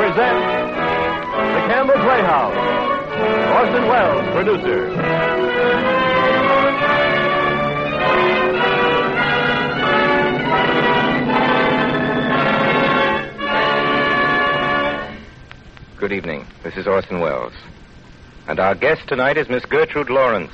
presents The Campbell Playhouse. Orson Welles, producer. Good evening. This is Orson Welles. And our guest tonight is Miss Gertrude Lawrence.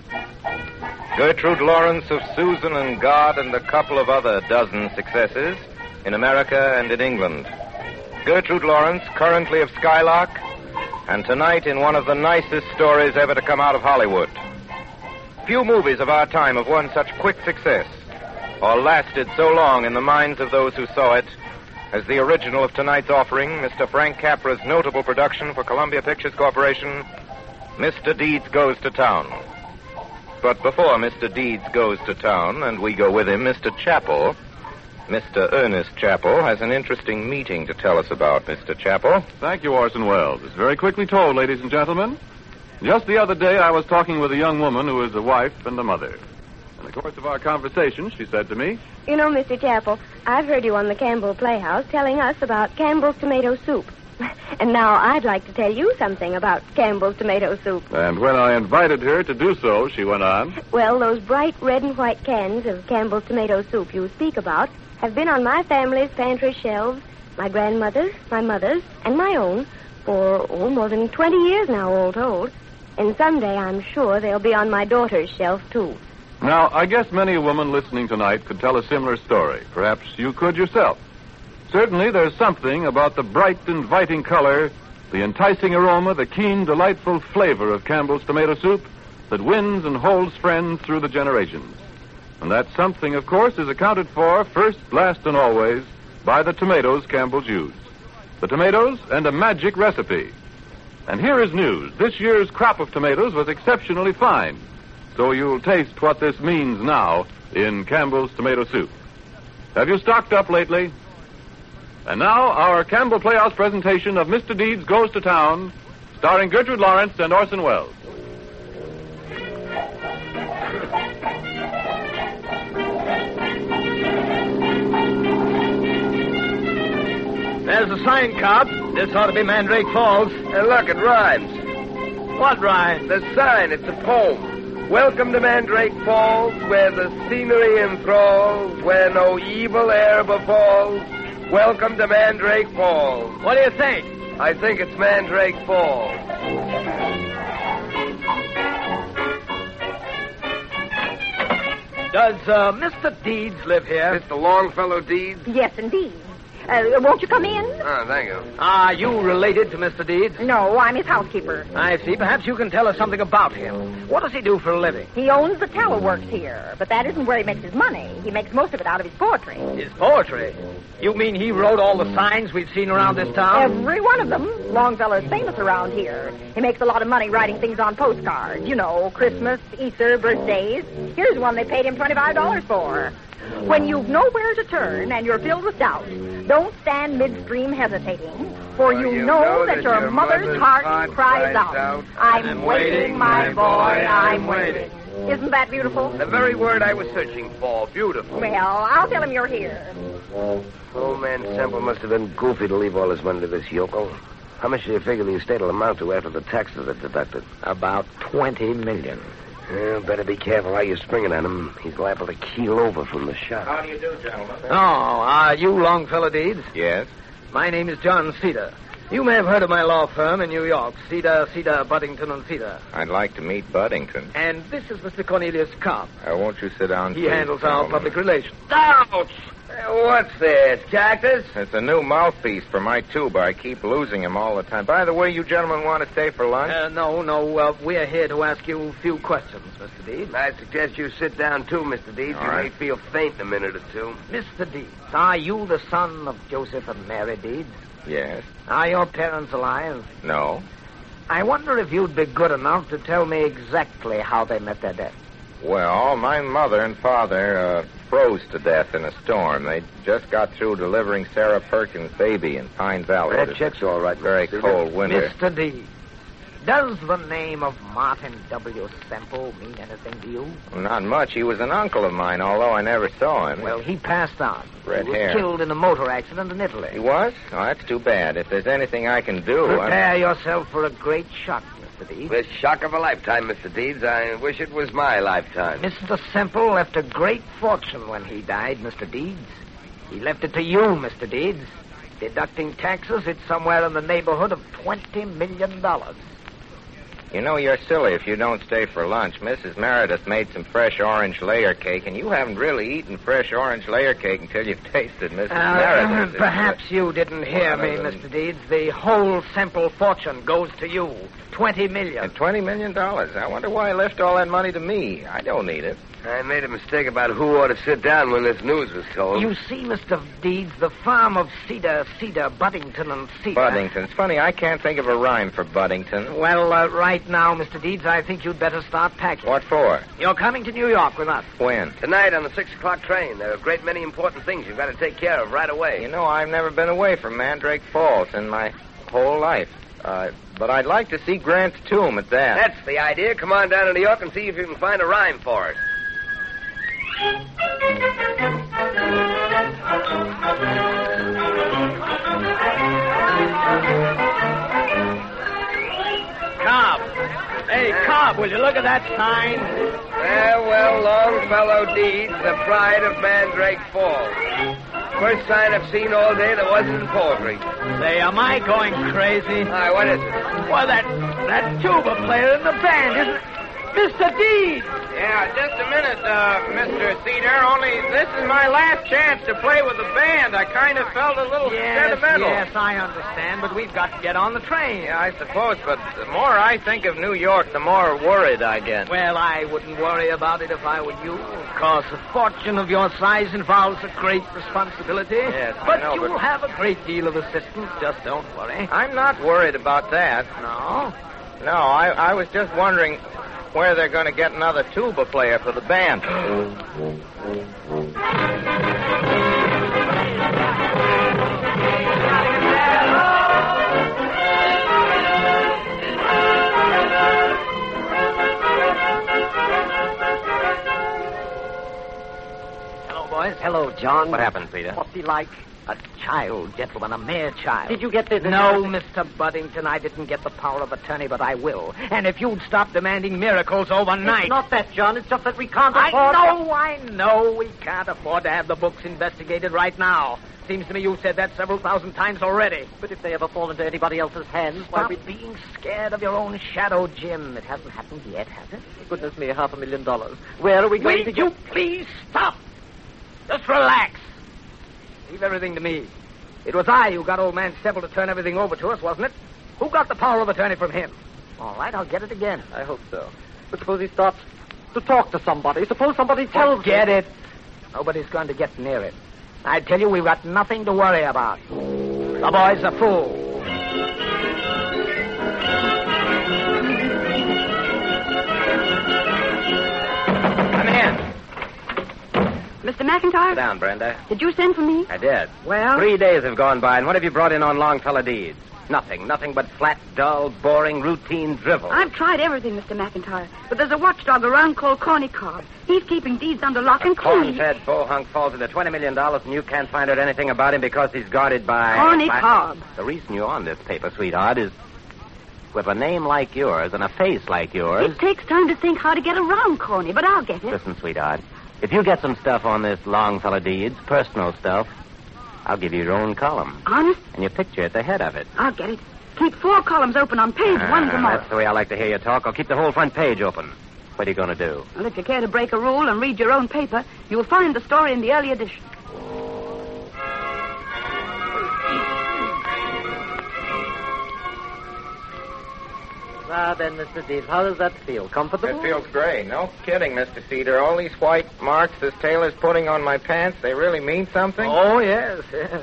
Gertrude Lawrence of Susan and God and a couple of other dozen successes in America and in England. Gertrude Lawrence, currently of Skylark, and tonight in one of the nicest stories ever to come out of Hollywood. Few movies of our time have won such quick success, or lasted so long in the minds of those who saw it, as the original of tonight's offering, Mr. Frank Capra's notable production for Columbia Pictures Corporation, Mr. Deeds Goes to Town. But before Mr. Deeds goes to town, and we go with him, Mr. Chappell, Mr. Ernest Chappell, has an interesting meeting to tell us about. Mr. Chappell? Thank you, Orson Welles. It's very quickly told, ladies and gentlemen. Just the other day, I was talking with a young woman who is a wife and a mother. In the course of our conversation, she said to me, "You know, Mr. Chappell, I've heard you on the Campbell Playhouse telling us about Campbell's tomato soup. And now I'd like to tell you something about Campbell's tomato soup." And when I invited her to do so, she went on, "Well, those bright red and white cans of Campbell's tomato soup you speak about have been on my family's pantry shelves, my grandmother's, my mother's, and my own, for, more than 20 years now, all told. And someday, I'm sure, they'll be on my daughter's shelf, too." Now, I guess many a woman listening tonight could tell a similar story. Perhaps you could yourself. Certainly, there's something about the bright, inviting color, the enticing aroma, the keen, delightful flavor of Campbell's tomato soup that wins and holds friends through the generations. And that something, of course, is accounted for first, last, and always by the tomatoes Campbell's use. The tomatoes and a magic recipe. And here is news. This year's crop of tomatoes was exceptionally fine. So you'll taste what this means now in Campbell's tomato soup. Have you stocked up lately? And now, our Campbell Playhouse presentation of Mr. Deeds Goes to Town, starring Gertrude Lawrence and Orson Welles. There's a sign, Cop. This ought to be Mandrake Falls. And look, it rhymes. What rhymes? The sign, it's a poem. Welcome to Mandrake Falls, where the scenery enthralls, where no evil air befalls. Welcome to Mandrake Falls. What do you think? I think it's Mandrake Falls. Does Mr. Deeds live here? Mr. Longfellow Deeds? Yes, indeed. Won't you come in? Oh, thank you. Are you related to Mr. Deeds? No, I'm his housekeeper. I see. Perhaps you can tell us something about him. What does he do for a living? He owns the tower works here, but that isn't where he makes his money. He makes most of it out of his poetry. His poetry? You mean he wrote all the signs we've seen around this town? Every one of them. Longfellow's famous around here. He makes a lot of money writing things on postcards. You know, Christmas, Easter, birthdays. Here's one they paid him $25 for. When you've nowhere to turn and you're filled with doubt, don't stand midstream hesitating, for you know that your mother's heart cries out, "I'm waiting, my boy, I'm waiting." Isn't that beautiful? The very word I was searching for. Beautiful. Well, I'll tell him you're here. Old man Semple must have been goofy to leave all his money to this yokel. How much do you figure the estate will amount to after the taxes are deducted? About $20 million. Well, better be careful how you're springing on him. He's liable to keel over from the shock. How do you do, gentlemen? Oh, are you Longfellow Deeds? Yes. My name is John Cedar. You may have heard of my law firm in New York, Cedar, Buddington, and Cedar. I'd like to meet Buddington. And this is Mr. Cornelius Cobb. Won't you sit down, He please, handles our gentlemen? public relations. Ouch! What's this, cactus? It's a new mouthpiece for my tuba. I keep losing him all the time. By the way, you gentlemen want to stay for lunch? No. We're here to ask you a few questions, Mr. Deeds. I suggest you sit down, too, Mr. Deeds. All You right. may feel faint in a minute or two. Mr. Deeds, are you the son of Joseph and Mary Deeds? Yes. Are your parents alive? No. I wonder if you'd be good enough to tell me exactly how they met their death. Well, my mother and father froze to death in a storm. They just got through delivering Sarah Perkins' baby in Pine Valley. That check's all right, Very Mr. cold winter. Mr. Deeds, Does the name of Martin W. Semple mean anything to you? Not much. He was an uncle of mine, although I never saw him. Well, he passed on. Red he was hair. killed in a motor accident in Italy. He was? Oh, that's too bad. If there's anything I can do... Prepare yourself for a great shock, Mr. Deeds. The shock of a lifetime, Mr. Deeds. I wish it was my lifetime. Mr. Semple left a great fortune when he died, Mr. Deeds. He left it to you, Mr. Deeds. Deducting taxes, it's somewhere in the neighborhood of $20 million. You know, you're silly if you don't stay for lunch. Mrs. Meredith made some fresh orange layer cake, and you haven't really eaten fresh orange layer cake until you've tasted Mrs. Meredith. Perhaps you didn't hear me, Mr. Deeds. The whole Semple fortune goes to you. $20 million. And $20 million. I wonder why he left all that money to me. I don't need it. I made a mistake about who ought to sit down when this news was told. You see, Mr. Deeds, the farm of Cedar, Buddington, and Cedar. Buddington. It's funny, I can't think of a rhyme for Buddington. Well, right now, Mr. Deeds, I think you'd better start packing. What for? You're coming to New York with us. When? Tonight on the 6 o'clock train. There are a great many important things you've got to take care of right away. You know, I've never been away from Mandrake Falls in my whole life. But I'd like to see Grant's tomb at that. That's the idea. Come on down to New York and see if you can find a rhyme for it. Cobb. Hey, Cobb, will you look at that sign? Well, Longfellow Deeds, the pride of Mandrake Falls. First sign I've seen all day that wasn't in poetry. Say, am I going crazy? Hi, what is it? Well, that tuba player in the band, isn't it? Mr. Deeds! Yeah, just a minute, Mr. Cedar. Only this is my last chance to play with the band. I kind of felt a little sentimental. Yes, I understand, but we've got to get on the train. Yeah, I suppose, but the more I think of New York, the more worried I get. Well, I wouldn't worry about it if I were you. Of course, a fortune of your size involves a great responsibility. Yes, I but know, you'll but- have a great deal of assistance. Just don't worry. I'm not worried about that. No? No, I was just wondering where they're going to get another tuba player for the band. Hello, boys. Hello, John. What happened, Peter? What's he like? A child, gentlemen, a mere child. Did you get this? No, Mr. Buddington, I didn't get the power of attorney, but I will. And if you'd stop demanding miracles overnight... It's not that, John. It's just that we can't I afford... know. We can't afford to have the books investigated right now. Seems to me you've said that several thousand times already. But if they ever fall into anybody else's hands, why Stop being scared of your own shadow, Jim. It hasn't happened yet, has it? Goodness me, $500,000. Where are we going to Will you please stop? Just relax. Leave everything to me. It was I who got old man Semple to turn everything over to us, wasn't it? Who got the power of attorney from him? All right, I'll get it again. I hope so. But suppose he stops to talk to somebody. Suppose somebody tells Forget it. Nobody's going to get near it. I tell you, we've got nothing to worry about. The boy's a fool. Come in. Mr. McIntyre? Sit down, Brenda. Did you send for me? I did. Well? 3 days have gone by, and what have you brought in on Longfellow Deeds? Nothing but flat, dull, boring, routine drivel. I've tried everything, Mr. McIntyre. But there's a watchdog around called Corny Cobb. He's keeping Deeds under lock and key. Corn-fed bohunk falls into $20 million, and you can't find out anything about him because he's guarded by... Corny Cobb. The reason you're on this paper, sweetheart, is with a name like yours and a face like yours... It takes time to think how to get around Corny, but I'll get it. Listen, sweetheart, if you get some stuff on this Longfellow Deeds, personal stuff, I'll give you your own column. Honest? And your picture at the head of it. I'll get it. Keep 4 columns open on page 1 tomorrow. That's the way I like to hear you talk. I'll keep the whole front page open. What are you going to do? Well, if you care to break a rule and read your own paper, you'll find the story in the early edition. Ah, then, Mr. Deeds, how does that feel? Comfortable? It feels great. No kidding, Mr. Cedar. All these white marks this tailor's putting on my pants, they really mean something? Oh, yes.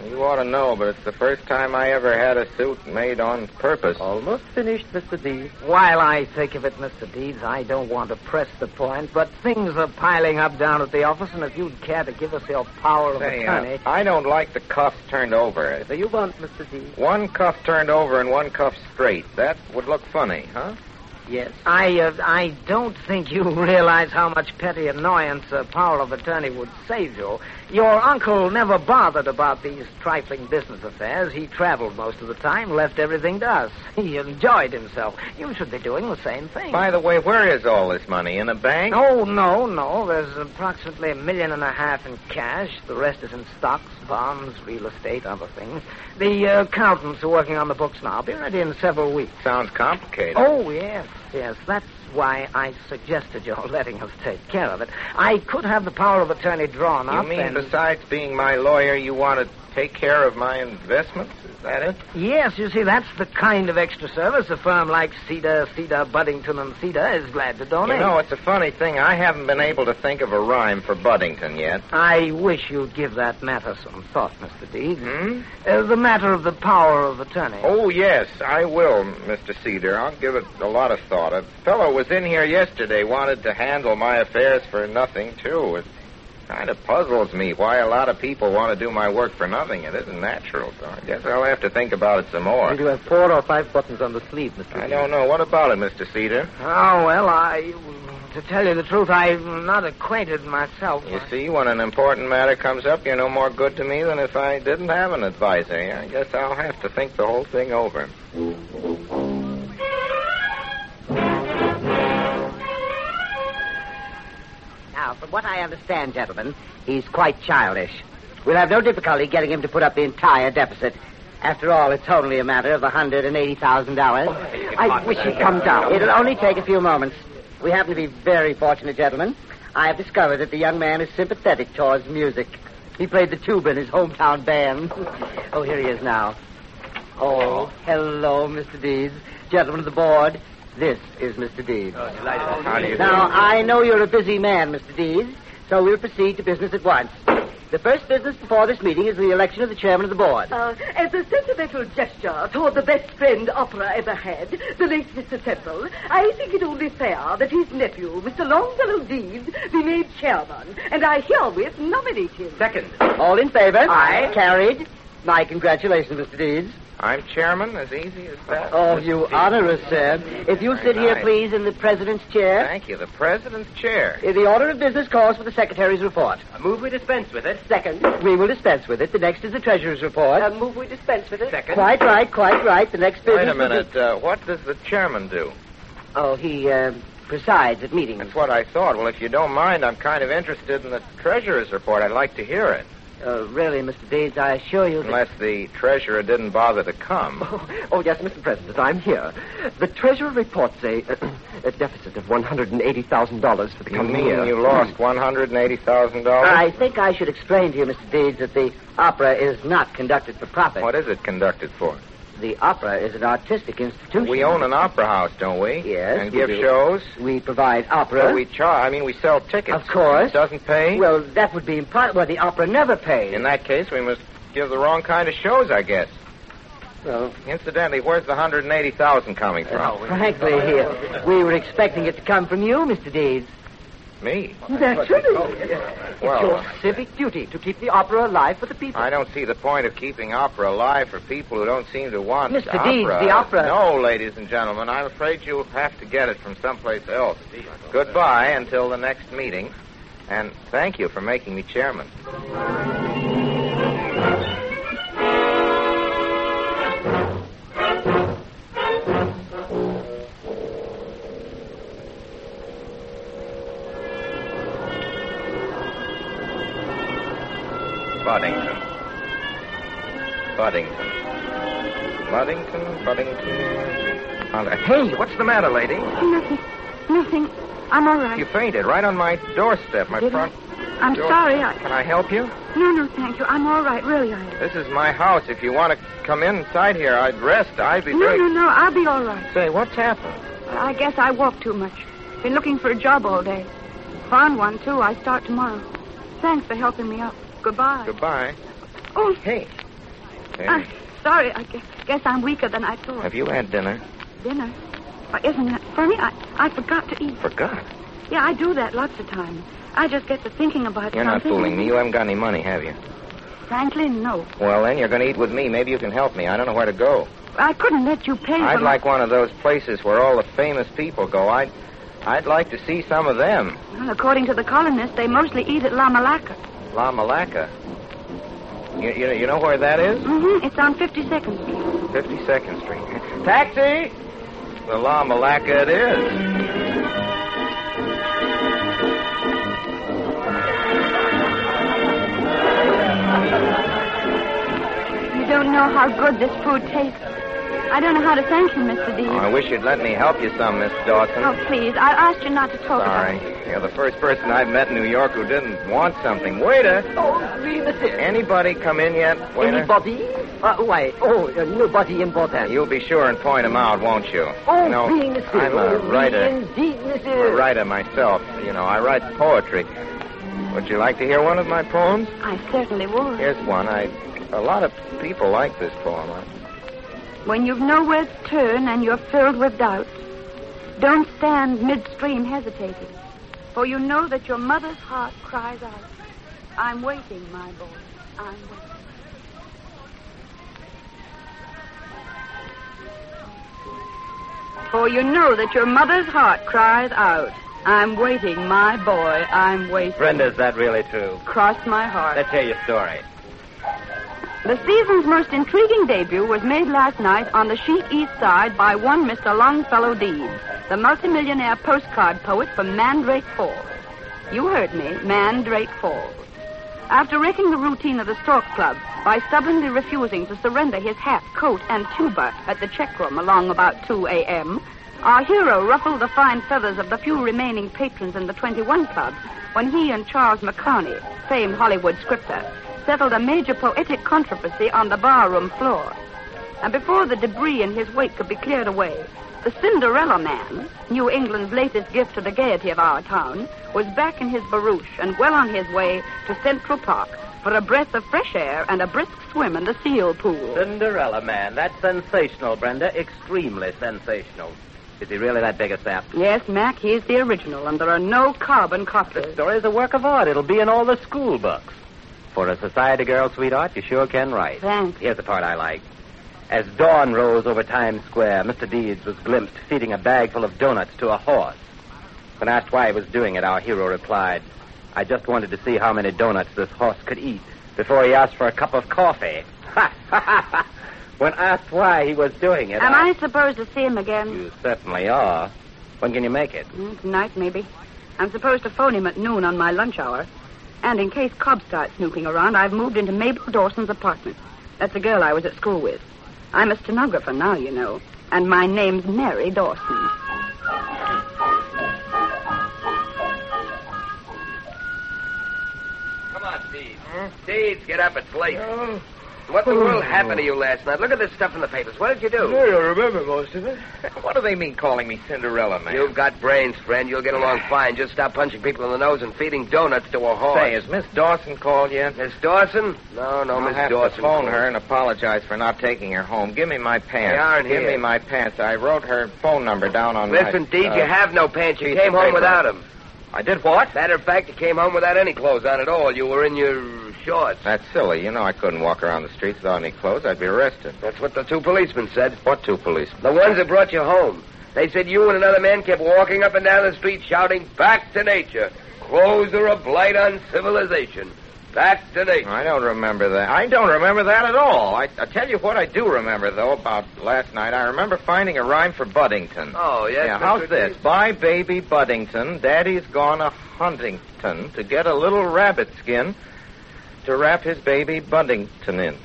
You ought to know, but it's the first time I ever had a suit made on purpose. Almost finished, Mr. Deeds. While I think of it, Mr. Deeds, I don't want to press the point, but things are piling up down at the office, and if you'd care to give us your power of attorney... I don't like the cuffs turned over. What do you want, Mr. Deeds? One cuff turned over and one cuff straight. That would look funny, huh? Yes. I don't think you realize how much petty annoyance a power of attorney would save you. Your uncle never bothered about these trifling business affairs. He traveled most of the time, left everything to us. He enjoyed himself. You should be doing the same thing. By the way, where is all this money? In a bank? Oh, no. There's approximately $1.5 million in cash. The rest is in stocks, bonds, real estate, other things. The accountants are working on the books now. Be ready in several weeks. Sounds complicated. Oh, yes. That's why I suggested your letting us take care of it. I could have the power of attorney drawn up. You mean besides being my lawyer, you want to take care of my investments? Is that it? Yes, you see, that's the kind of extra service a firm like Cedar, Buddington, and Cedar is glad to donate. You know, it's a funny thing. I haven't been able to think of a rhyme for Buddington yet. I wish you'd give that matter some thought, Mr. Deeds. The matter of the power of attorney. Oh, yes, I will, Mr. Cedar. I'll give it a lot of thought. A fellow was in here yesterday, wanted to handle my affairs for nothing, too. It kind of puzzles me why a lot of people want to do my work for nothing. It isn't natural, so I guess I'll have to think about it some more. Did you have 4 or 5 buttons on the sleeve, Mr. Deeds? I don't know. What about it, Mr. Cedar? Oh, well, to tell you the truth, I'm not acquainted myself. You see, when an important matter comes up, you're no more good to me than if I didn't have an advisor. I guess I'll have to think the whole thing over. Now, from what I understand, gentlemen, he's quite childish. We'll have no difficulty getting him to put up the entire deficit. After all, it's only a matter of $180,000. I wish he'd come down. It'll only take a few moments. We happen to be very fortunate, gentlemen. I have discovered that the young man is sympathetic towards music. He played the tuba in his hometown band. Oh, here he is now. Oh, hello, Mr. Deeds. Gentlemen of the board, this is Mr. Deeds. How do you do? Now, I know you're a busy man, Mr. Deeds, so we'll proceed to business at once. The first business before this meeting is the election of the chairman of the board. As a sentimental gesture toward the best friend opera ever had, the late Mr. Temple, I think it only fair that his nephew, Mr. Longfellow Deeds, be made chairman, and I herewith nominate him. Second. All in favor? Aye. Carried. My congratulations, Mr. Deeds. I'm chairman, as easy as that. Oh, you honor us, sir. If you'll sit here, please, in the president's chair. Thank you. The president's chair. The order of business calls for the secretary's report. Move we dispense with it. Second. We will dispense with it. The next is the treasurer's report. Move we dispense with it. Second. Quite right. The next business... Wait a minute. What does the chairman do? Oh, he presides at meetings. That's what I thought. Well, if you don't mind, I'm kind of interested in the treasurer's report. I'd like to hear it. Really, Mr. Deeds, I assure you that... Unless the treasurer didn't bother to come. Oh, yes, Mr. President, I'm here. The treasurer reports a deficit of $180,000 for the You coming mean year. you lost $180,000? I think I should explain to you, Mr. Deeds, that the opera is not conducted for profit. What is it conducted for? The opera is an artistic institution. We own an opera house, don't we? Yes, And we give do. shows? We provide opera. Well, we sell tickets. Of course. It doesn't pay? Well, that would be impossible. Well, the opera never pays. In that case, we must give the wrong kind of shows, I guess. Well, Incidentally, where's the $180,000 coming from? frankly, we were expecting it to come from you, Mr. Deeds. Me? Naturally. Well, It's your civic duty to keep the opera alive for the people. I don't see the point of keeping opera alive for people who don't seem to want Mr. opera. Deeds, the opera... No, ladies and gentlemen, I'm afraid you'll have to get it from someplace else. Goodbye until the next meeting, and thank you for making me chairman. Buddington. Hey, what's the matter, lady? Nothing. I'm all right. You fainted right on my doorstep, my Did front. I'm door. sorry. Can I help you? No, thank you. I'm all right. Really, I am. This is my house. If you want to come inside here, I'd rest. I'd be very... No. I'll be all right. Say, what's happened? I guess I walk too much. Been looking for a job all day. Found one, too. I start tomorrow. Thanks for helping me up. Goodbye. Goodbye. Oh, Hey, Hey. Sorry, I guess I'm weaker than I thought. Have you had dinner? Dinner? Isn't that funny? I forgot to eat. Forgot? Yeah, I do that lots of times. I just get to thinking about You're something. not fooling me. You haven't got any money, have you? Frankly, no. Well, then, you're going to eat with me. Maybe you can help me. I don't know where to go. I couldn't let you pay I'd for like one of those places where all the famous people go. I'd like to see some of them. Well, according to the colonists, they mostly eat at La Malacca. La Malacca. You know where that is? Mm-hmm. It's on 52nd Street. 52nd Street. Taxi! The La Malacca it is. You don't know how good this food tastes. I don't know how to thank you, Mr. Dean. Oh, I wish you'd let me help you some, Miss Dawson. Oh, please. I asked you not to talk Sorry. about it. You're the first person I've met in New York who didn't want something. Waiter! Oh, oui, monsieur. Anybody come in yet, waiter? Anybody? Why? Nobody important. You'll be sure and point him out, won't you? Oh, you know, oui, monsieur. I'm a writer. Indeed, I'm monsieur. a writer myself. You know, I write poetry. Would you like to hear one of my poems? I certainly would. Here's one. A lot of people like this poem. When you've nowhere to turn and you're filled with doubt, don't stand midstream hesitating, for you know that your mother's heart cries out, I'm waiting, my boy, I'm waiting. For you know that your mother's heart cries out, I'm waiting, my boy, I'm waiting. Brenda, is that really true? Cross my heart. Let's hear your story. The season's most intriguing debut was made last night on the chic East Side by one Mr. Longfellow Deeds, the multimillionaire postcard poet from Mandrake Falls. You heard me, Mandrake Falls. After wrecking the routine of the Stork Club by stubbornly refusing to surrender his hat, coat, and tuba at the check room along about 2 a.m., our hero ruffled the fine feathers of the few remaining patrons in the 21 Club when he and Charles McCarney, famed Hollywood scripter, settled a major poetic controversy on the barroom floor. And before the debris in his wake could be cleared away, the Cinderella Man, New England's latest gift to the gaiety of our town, was back in his barouche and well on his way to Central Park for a breath of fresh air and a brisk swim in the seal pool. Cinderella Man. That's sensational, Brenda. Extremely sensational. Is he really that big a sap? Yes, Mac, he's the original, and there are no carbon copies. The story's a work of art. It'll be in all the school books. For a society girl, sweetheart, you sure can write. Thanks. Here's the part I like. As dawn rose over Times Square, Mr. Deeds was glimpsed feeding a bag full of donuts to a horse. When asked why he was doing it, our hero replied, I just wanted to see how many donuts this horse could eat before he asked for a cup of coffee. When asked why he was doing it... Am I supposed to see him again? You certainly are. When can you make it? Tonight, maybe. I'm supposed to phone him at noon on my lunch hour. And in case Cobb starts snooping around, I've moved into Mabel Dawson's apartment. That's the girl I was at school with. I'm a stenographer now, you know. And my name's Mary Dawson. Come on, Steve. Steve, get up. It's late. What the world happened to you last night? Look at this stuff in the papers. What did you do? I don't remember most of it. What do they mean calling me Cinderella Man? You've got brains, friend. You'll get along fine. Just stop punching people in the nose and feeding donuts to a horse. Say, has Miss Dawson called yet? Miss Dawson? No, I'll Miss have Dawson. to phone her and apologize for not taking her home. Give me my pants. They aren't Give here. me my pants. I wrote her phone number down on Listen, my... Deed, you have no pants. You piece came of home paper. without them. I did what? Matter of fact, you came home without any clothes on at all. You were in your shorts. That's silly. You know I couldn't walk around the streets without any clothes. I'd be arrested. That's what the two policemen said. What two policemen? The ones that brought you home. They said you and another man kept walking up and down the street shouting, back to nature. Clothes are a blight on civilization. Back to nature. I don't remember that. I don't remember that at all. I tell you what I do remember, though, about last night. I remember finding a rhyme for Buddington. Oh, yes? Yeah, Mr. how's this? Deed? Bye, baby Buddington. Daddy's gone a Huntington to get a little rabbit skin to wrap his baby Buddington in.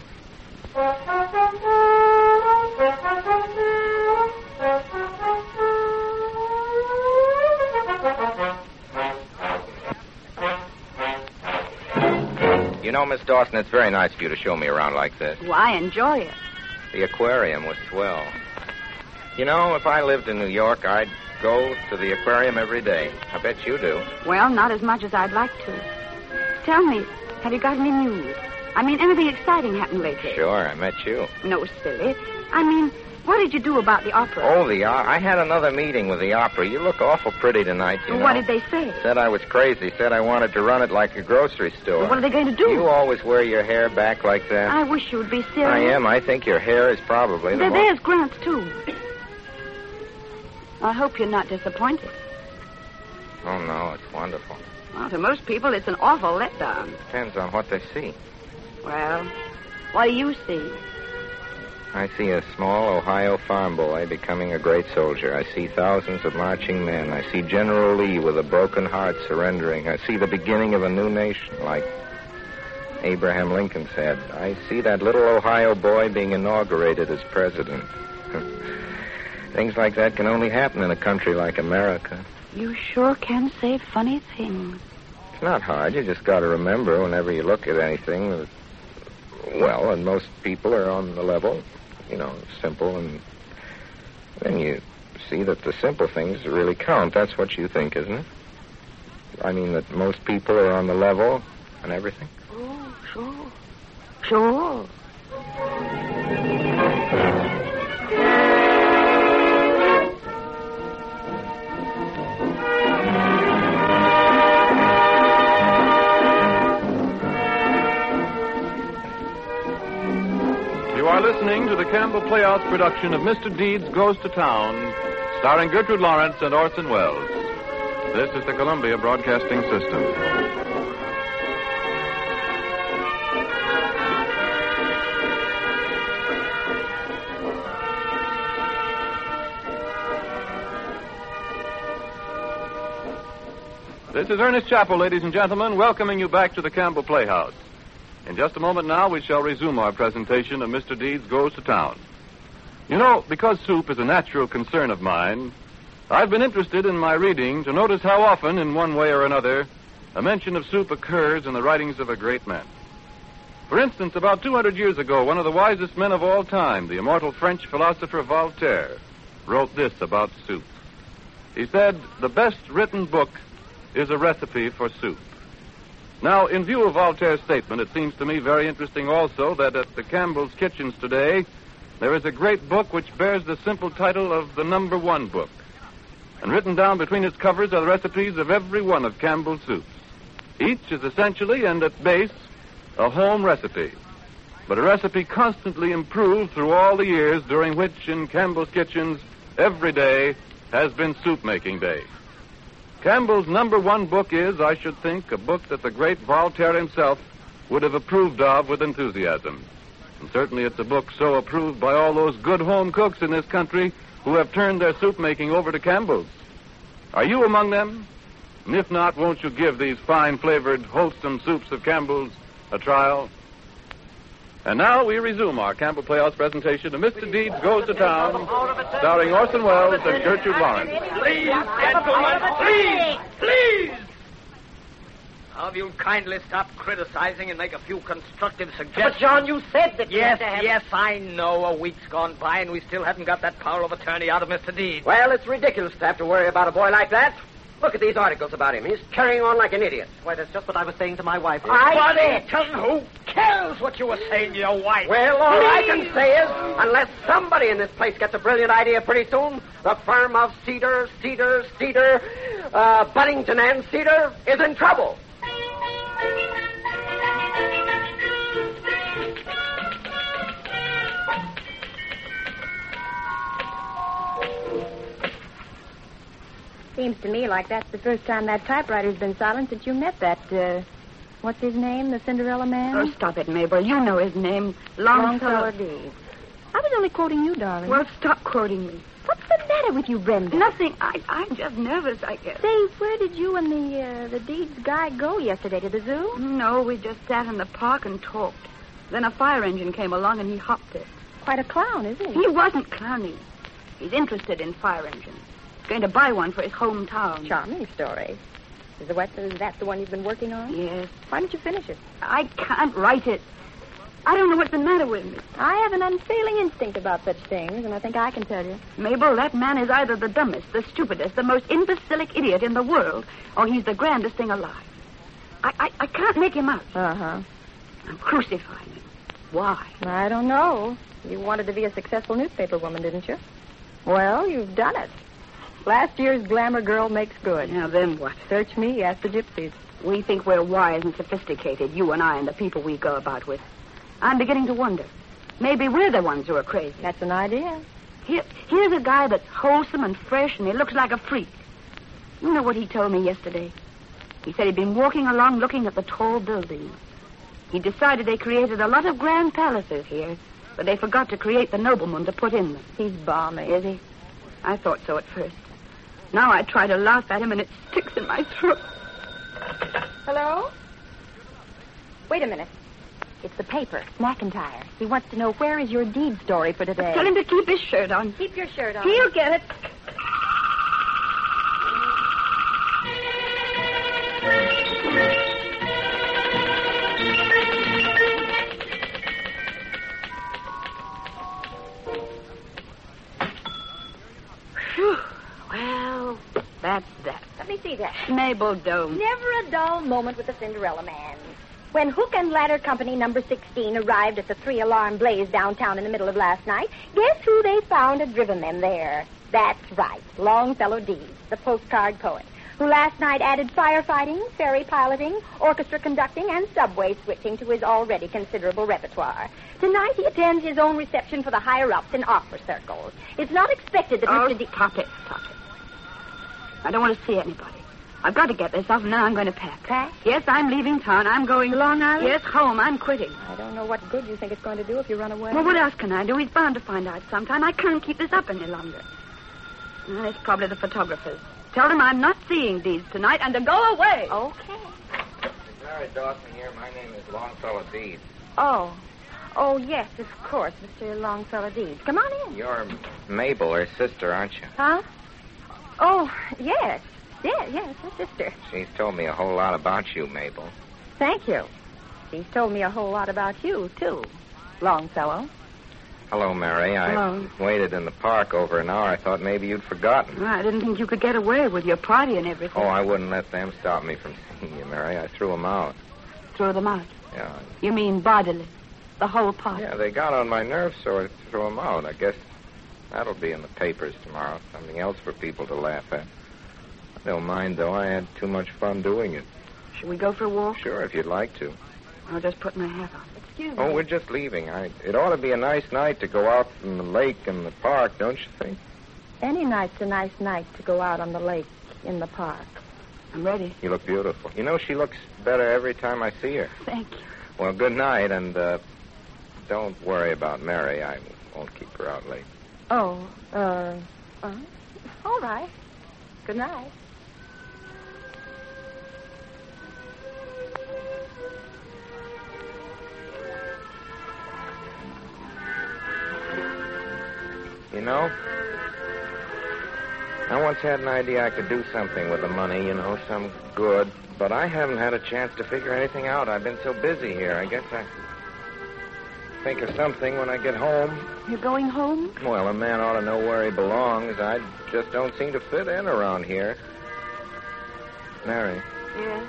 You know, Miss Dawson, it's very nice of you to show me around like this. Well, I enjoy it. The aquarium was swell. You know, if I lived in New York, I'd go to the aquarium every day. I bet you do. Well, not as much as I'd like to. Tell me, have you got any news? I mean, anything exciting happened lately? Sure, I met you. No, silly. I mean, what did you do about the opera? Oh, I had another meeting with the opera. You look awful pretty tonight, you know. What did they say? Said I was crazy. Said I wanted to run it like a grocery store. What are they going to do? You always wear your hair back like that. I wish you would be serious. I am. I think your hair is probably the most... There's Grant's, too. I hope you're not disappointed. Oh, no, it's wonderful. Well, to most people, it's an awful letdown. Depends on what they see. Well, what do you see? I see a small Ohio farm boy becoming a great soldier. I see thousands of marching men. I see General Lee with a broken heart surrendering. I see the beginning of a new nation, like Abraham Lincoln said. I see that little Ohio boy being inaugurated as president. Things like that can only happen in a country like America. You sure can say funny things. It's not hard. You just got to remember whenever you look at anything that, well, and most people are on the level, simple, and then you see that the simple things really count. That's what you think, isn't it? I mean that most people are on the level and everything. Oh, sure. Sure. You are listening to the Campbell Playhouse production of Mr. Deeds Goes to Town, starring Gertrude Lawrence and Orson Welles. This is the Columbia Broadcasting System. This is Ernest Chappell, ladies and gentlemen, welcoming you back to the Campbell Playhouse. In just a moment now, we shall resume our presentation of Mr. Deeds Goes to Town. You know, because soup is a natural concern of mine, I've been interested in my reading to notice how often, in one way or another, a mention of soup occurs in the writings of a great man. For instance, about 200 years ago, one of the wisest men of all time, the immortal French philosopher Voltaire, wrote this about soup. He said, "The best written book is a recipe for soup." Now, in view of Voltaire's statement, it seems to me very interesting also that at the Campbell's kitchens today, there is a great book which bears the simple title of the Number One Book. And written down between its covers are the recipes of every one of Campbell's soups. Each is essentially and at base a home recipe, but a recipe constantly improved through all the years during which in Campbell's kitchens every day has been soup-making day. Campbell's Number One Book is, I should think, a book that the great Voltaire himself would have approved of with enthusiasm. And certainly it's a book so approved by all those good home cooks in this country who have turned their soup-making over to Campbell's. Are you among them? And if not, won't you give these fine-flavored, wholesome soups of Campbell's a trial? And now we resume our Campbell Playhouse presentation of Mr. Deeds Goes to Town, starring Orson Welles and Gertrude Lawrence. Please, gentlemen, please! Now, if you'll kindly stop criticizing and make a few constructive suggestions. But, John, you said that... Yes, I know. A week's gone by, and we still haven't got that power of attorney out of Mr. Deeds. Well, it's ridiculous to have to worry about a boy like that. Look at these articles about him. He's carrying on like an idiot. Why, that's just what I was saying to my wife. Who cares what you were saying to your wife? Well, all I can say is, unless somebody in this place gets a brilliant idea pretty soon, the firm of Cedar, Buddington and Cedar is in trouble. Seems to me like that's the first time that typewriter's been silent since you met that, what's his name, the Cinderella man? Oh, stop it, Mabel. You know his name. Longfellow Deeds. I was only quoting you, darling. Well, stop quoting me. What's the matter with you, Brenda? Nothing. I'm just nervous, I guess. Say, where did you and the Deeds guy go yesterday? To the zoo? No, we just sat in the park and talked. Then a fire engine came along and he hopped it. Quite a clown, isn't he? He wasn't clowning. He's interested in fire engines. Going to buy one for his hometown. Charming story. Is that the one you've been working on? Yes. Why don't you finish it? I can't write it. I don't know what's the matter with me. I have an unfailing instinct about such things, and I think I can tell you. Mabel, that man is either the dumbest, the stupidest, the most imbecilic idiot in the world, or he's the grandest thing alive. I can't make him out. Uh-huh. I'm crucifying him. Why? I don't know. You wanted to be a successful newspaper woman, didn't you? Well, you've done it. Last year's glamour girl makes good. Now, then what? Search me, ask the gypsies. We think we're wise and sophisticated, you and I and the people we go about with. I'm beginning to wonder. Maybe we're the ones who are crazy. That's an idea. Here's a guy that's wholesome and fresh, and he looks like a freak. You know what he told me yesterday? He said he'd been walking along looking at the tall buildings. He decided they created a lot of grand palaces here, but they forgot to create the nobleman to put in them. He's balmy. Is he? I thought so at first. Now I try to laugh at him, and it sticks in my throat. Hello? Wait a minute. It's the paper, McIntyre. He wants to know where is your deed story for today. Tell him to keep his shirt on. Keep your shirt on. He'll get it. Whew. Well, that's that. Let me see that. Mabel Doan. Never a dull moment with the Cinderella Man. When Hook and Ladder Company number 16 arrived at the 3-alarm blaze downtown in the middle of last night, guess who they found had driven them there? That's right, Longfellow Deeds, the postcard poet, who last night added firefighting, ferry piloting, orchestra conducting, and subway switching to his already considerable repertoire. Tonight he attends his own reception for the higher-ups in opera circles. It's not expected that Mr. Stop it. I don't want to see anybody. I've got to get this off, and now I'm going to pack. Pack? Yes, I'm leaving town. I'm going... Long Island? Yes, home. I'm quitting. I don't know what good you think it's going to do if you run away. Well, what else can I do? He's bound to find out sometime. I can't keep this up any longer. Well, it's probably the photographers. Tell them I'm not seeing these tonight and to go away. Okay. Mary Dawson here. My name is Longfellow Deeds. Oh, yes, of course, Mr. Longfellow Deeds. Come on in. You're Mabel, her sister, aren't you? Huh? Oh, yes. Yes, her sister. She's told me a whole lot about you, Mabel. Thank you. She's told me a whole lot about you, too, Longfellow. Hello, Mary. Hello. I waited in the park over an hour. I thought maybe you'd forgotten. Well, I didn't think you could get away with your party and everything. Oh, I wouldn't let them stop me from seeing you, Mary. I threw them out. Throw them out? Yeah. You mean bodily? The whole party? Yeah, they got on my nerves, so I threw them out. I guess that'll be in the papers tomorrow. Something else for people to laugh at. I don't mind, though. I had too much fun doing it. Should we go for a walk? Sure, if you'd like to. I'll just put my hat on. Excuse me. Oh, we're just leaving. It ought to be a nice night to go out in the lake and the park, don't you think? Any night's a nice night to go out on the lake in the park. I'm ready. You look beautiful. You know, she looks better every time I see her. Thank you. Well, good night, and don't worry about Mary. I won't keep her out late. All right. Good night. You know, I once had an idea I could do something with the money, some good, but I haven't had a chance to figure anything out. I've been so busy here. I guess I think of something when I get home. You're going home? Well, a man ought to know where he belongs. I just don't seem to fit in around here. Mary. Yeah?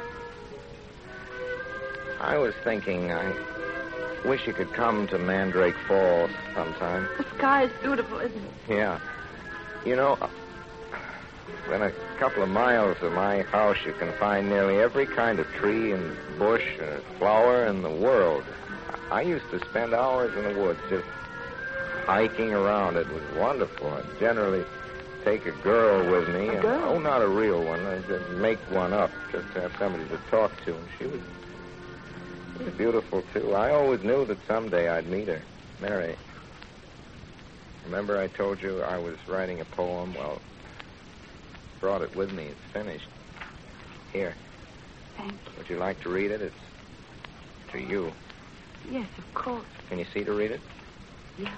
I was thinking, I wish you could come to Mandrake Falls sometime. The sky is beautiful, isn't it? Yeah. Within a couple of miles of my house, you can find nearly every kind of tree and bush and flower in the world. I used to spend hours in the woods just hiking around. It was wonderful. I'd generally take a girl with me. A girl? Oh, not a real one. I'd just make one up, just to have somebody to talk to. And she was beautiful, too. I always knew that someday I'd meet her. Mary, remember I told you I was writing a poem? Well, brought it with me. It's finished. Here. Thank you. Would you like to read it? It's to you. Yes, of course. Can you see to read it? Yeah.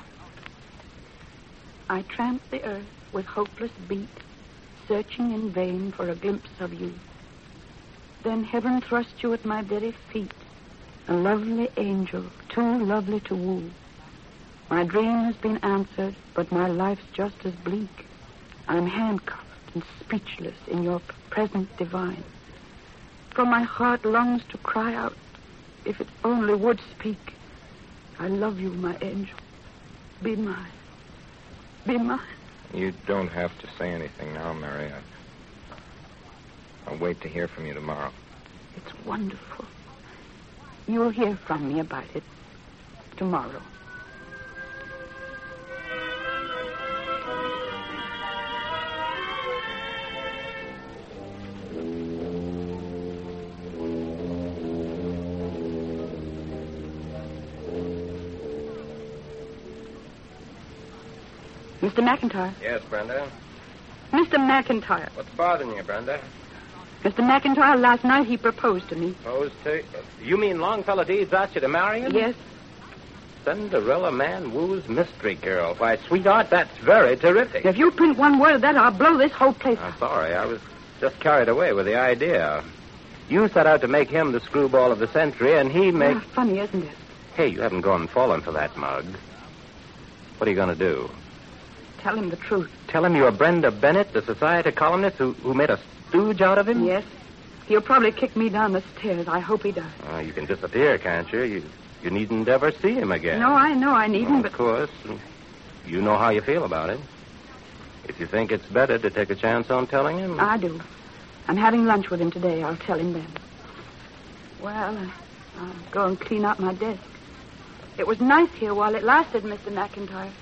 I tramp the earth with hopeless beat, searching in vain for a glimpse of you. Then heaven thrust you at my very feet, a lovely angel, too lovely to woo. My dream has been answered, but my life's just as bleak. I'm handcuffed and speechless in your presence divine. For my heart longs to cry out, If it only would speak. I love you, my angel. Be mine. Be mine. You don't have to say anything now, Mary. I'll wait to hear from you tomorrow. It's wonderful. You'll hear from me about it tomorrow. Mr. McIntyre. Yes, Brenda? Mr. McIntyre. What's bothering you, Brenda? Mr. McIntyre, last night he proposed to me. Proposed to... You mean Longfellow Deeds asked you to marry him? Yes. Cinderella Man woos mystery girl. Why, sweetheart, that's very terrific. If you print one word of that, I'll blow this whole place I'm up. sorry. I was just carried away with the idea. You set out to make him the screwball of the century, and he makes... Funny, isn't it? Hey, you haven't gone and fallen for that mug. What are you going to do? Tell him the truth. Tell him you're Brenda Bennett, the society columnist who made a stooge out of him? Yes. He'll probably kick me down the stairs. I hope he does. Oh, you can disappear, can't you? You needn't ever see him again. No, I know I needn't, Of course. You know how you feel about it. If you think it's better to take a chance on telling him... I do. I'm having lunch with him today. I'll tell him then. Well, I'll go and clean out my desk. It was nice here while it lasted, Mr. McIntyre.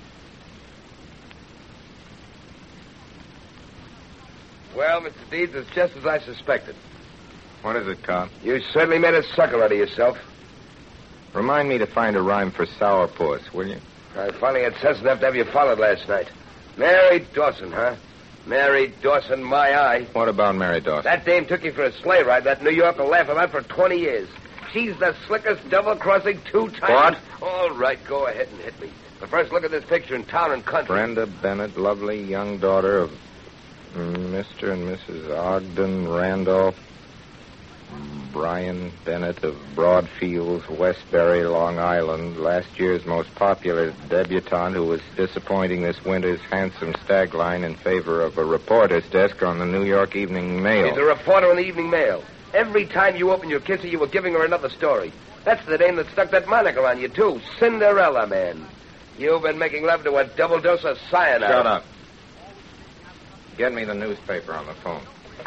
Well, Mr. Deeds, it's just as I suspected. What is it, Con? You certainly made a sucker out of yourself. Remind me to find a rhyme for sourpuss, will you? I finally had sense enough to have you followed last night. Mary Dawson, huh? Mary Dawson, my eye. What about Mary Dawson? That dame took you for a sleigh ride that New York will laugh about for 20 years. She's the slickest double-crossing two-times... What? All right, go ahead and hit me. But first, look at this picture in Town and Country. Brenda Bennett, lovely young daughter of Mr. and Mrs. Ogden Randolph Brian Bennett of Broadfields, Westbury, Long Island, last year's most popular debutante who was disappointing this winter's handsome stag line in favor of a reporter's desk on the New York Evening Mail. She's a reporter in the Evening Mail. Every time you opened your kisser, you were giving her another story. That's the dame that stuck that moniker on you, too. Cinderella Man. You've been making love to a double dose of cyanide. Shut up. Get me the newspaper on the phone.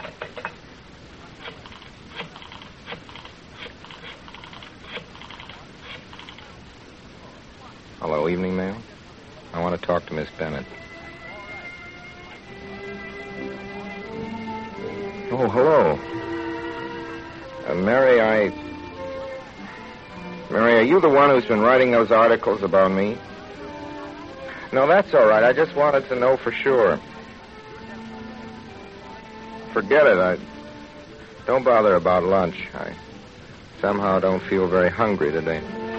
Hello, Evening Mail? I want to talk to Miss Bennett. Oh, hello. Mary, Mary, are you the one who's been writing those articles about me? No, that's all right. I just wanted to know for sure. Forget it. Don't bother about lunch. I somehow don't feel very hungry today.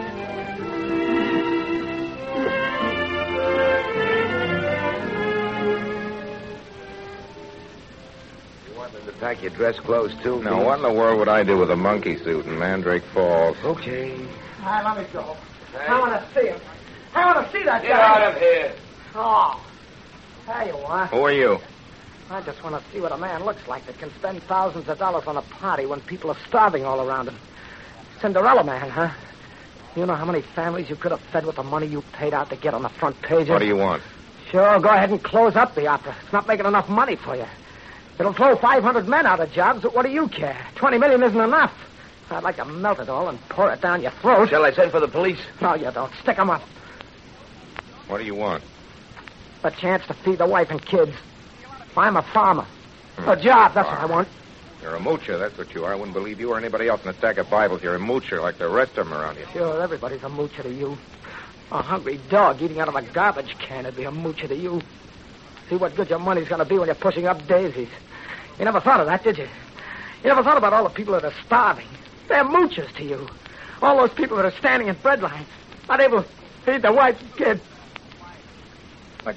You want them to pack your dress clothes, too? Now, what in the world would I do with a monkey suit in Mandrake Falls? Okay. All right, let me go. I want to see him. I want to see that guy. Get out of here. Oh. There you are. Who are you? I just want to see what a man looks like that can spend thousands of dollars on a party when people are starving all around him. Cinderella Man, huh? You know how many families you could have fed with the money you paid out to get on the front pages? What do you want? Sure, go ahead and close up the opera. It's not making enough money for you. It'll throw 500 men out of jobs, but what do you care? 20 million isn't enough. I'd like to melt it all and pour it down your throat. Shall I send for the police? No, you don't. Stick 'em up. What do you want? A chance to feed the wife and kids. I'm a farmer. A job, that's what I want. You're a moocher, that's what you are. I wouldn't believe you or anybody else in a stack of Bibles. You're a moocher like the rest of them around here. Sure, everybody's a moocher to you. A hungry dog eating out of a garbage can would be a moocher to you. See what good your money's going to be when you're pushing up daisies. You never thought of that, did you? You never thought about all the people that are starving. They're moochers to you. All those people that are standing in bread lines, not able to feed their wife and kid. Like,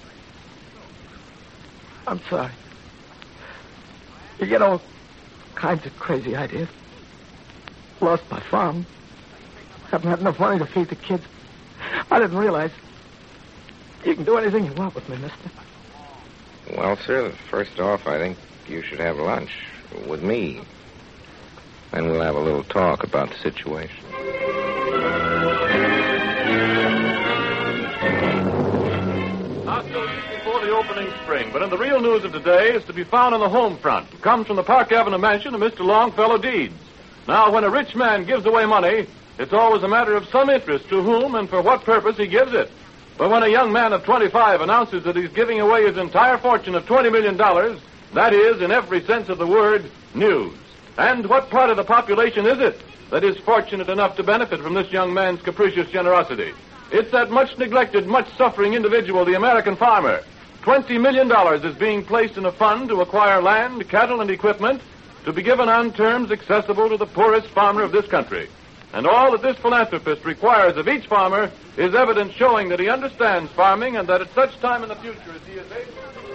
I'm sorry. You get all kinds of crazy ideas. Lost my farm. Haven't had enough money to feed the kids. I didn't realize. You can do anything you want with me, mister. Well, sir, first off, I think you should have lunch with me. Then we'll have a little talk about the situation. Not so just before the opening spring, but in the real news of today is to be found on the home front. It comes from the Park Avenue mansion of Mr. Longfellow Deeds. Now, when a rich man gives away money, it's always a matter of some interest to whom and for what purpose he gives it. But when a young man of 25 announces that he's giving away his entire fortune of $20 million, that is, in every sense of the word, news. And what part of the population is it that is fortunate enough to benefit from this young man's capricious generosity? It's that much neglected, much suffering individual, the American farmer. $20 million is being placed in a fund to acquire land, cattle, and equipment to be given on terms accessible to the poorest farmer of this country. And all that this philanthropist requires of each farmer is evidence showing that he understands farming and that at such time in the future as he is able...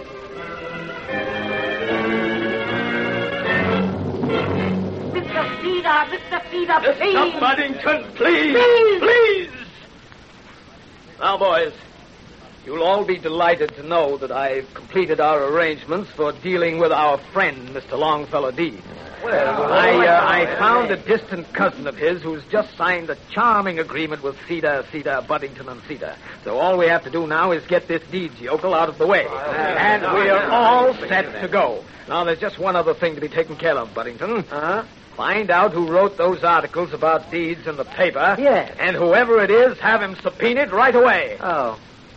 Mr. Feeder, please. Mr. Buddington, please. Please. Now, boys, you'll all be delighted to know that I've completed our arrangements for dealing with our friend, Mr. Longfellow Deeds. I found a distant cousin of his who's just signed a charming agreement with Cedar, Buddington, and Cedar. So all we have to do now is get this Deeds yokel out of the way. And we're all set to go. Now, there's just one other thing to be taken care of, Buddington. Find out who wrote those articles about Deeds in the paper. Yes. And whoever it is, have him subpoenaed right away. Oh.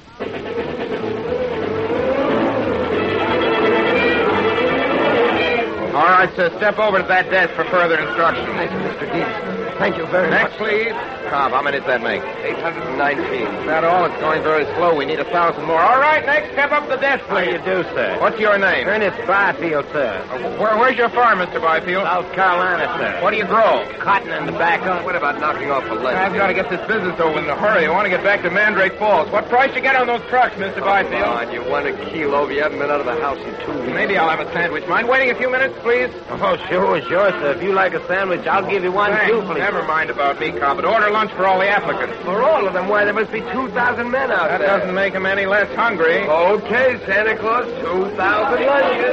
All right, sir. Step over to that desk for further instructions. Thank you, Mr. Deeds. Thank you very much. Next, please. Cobb, how many does that make? 819. Is that all? It's going very slow. We need 1,000 more. All right, next, step up the desk, How do please. you do, sir? What's your name? Ernest Byfield, sir. Where's your farm, Mr. Byfield? South Carolina, sir. What do you grow? Cotton and tobacco. What about knocking off a leg? I've got to get this business over in a hurry. I want to get back to Mandrake Falls. What price you get on those trucks, Mr. Byfield? Come on, you want a kilo. You haven't been out of the house in 2 weeks. Maybe I'll have a sandwich. Mind waiting a few minutes, please? Oh, sure, sir. If you like a sandwich, I'll give you one, too, please. Never mind about me, Cobb, but order lunch for all the applicants. For all of them, why, there must be 2,000 men out That there. doesn't make them any less hungry. Okay, Santa Claus, 2,000 lunches.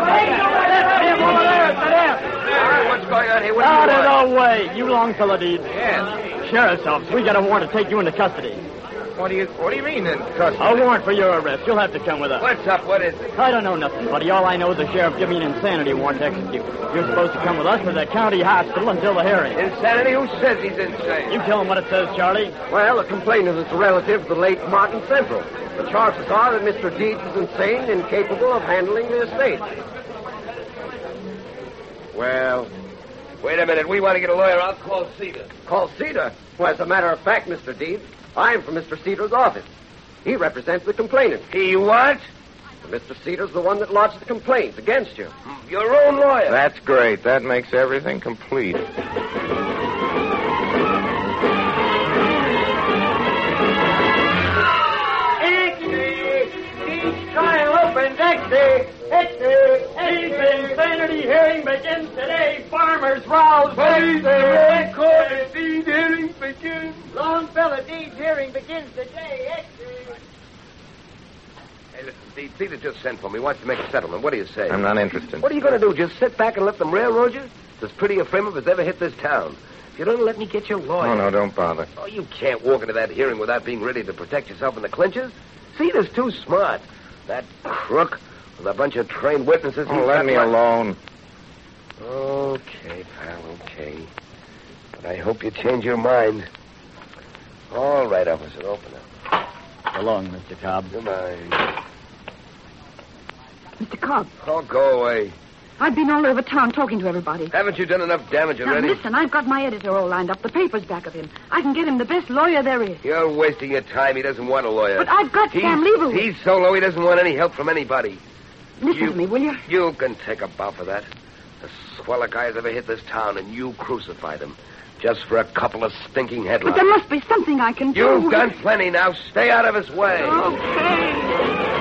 What's going on here? What do you Out want? of the way, you Longfellow Deeds. Yes. Sheriff's office, we got a warrant to take you into custody. What do you mean, in custody? A warrant for your arrest. You'll have to come with us. What's up? What is it? I don't know nothing, buddy. All I know is the sheriff gave me an insanity warrant to execute. You're supposed to come with us to the county hospital until the hearing. Insanity? Who says he's insane? You tell him what it says, Charlie. Well, the complainant is a relative of the late Martin Central. The charges are that Mr. Deeds is insane and incapable of handling the estate. Well, wait a minute. We want to get a lawyer. I'll call Cedar. Call Cedar? Well, as a matter of fact, Mr. Deeds, I'm from Mr. Cedar's office. He represents the complainant. He what? Mr. Cedar's the one that lodged the complaint against you. Your own lawyer. That's great. That makes everything complete. Trial opens, The insanity hearing begins today. Farmers rouse. Deed hearing begins. Longfellow Deeds hearing begins today. Hey, listen, Deed, Cedar just sent for me. Wants to make a settlement. What do you say? I'm not interested. What are you going to do? Just sit back and let them railroad you? It's as pretty a frame up as ever hit this town. If you don't let me get your lawyer... Oh, no, don't bother. Oh, you can't walk into that hearing without being ready to protect yourself in the clinches. Cedar's too smart. That crook with a bunch of trained witnesses... Oh, let me alone. Okay, pal, okay. But I hope you change your mind. All right, officer, open up. So long, Mr. Cobb. Good night. Mr. Cobb, Oh, go away. I've been all over town talking to everybody. Haven't you done enough damage Now, already? listen, I've got my editor all lined up. The paper's back of him. I can get him the best lawyer there is. You're wasting your time. He doesn't want a lawyer. But I've got Sam Leibowitz. He's so low he doesn't want any help from anybody. Listen to me, will you? You can take a bow for that. The swellest guy has ever hit this town, and you crucified him. Just for a couple of stinking But headlines. there must be something I can do. You've done plenty now. Stay out of his way. Okay.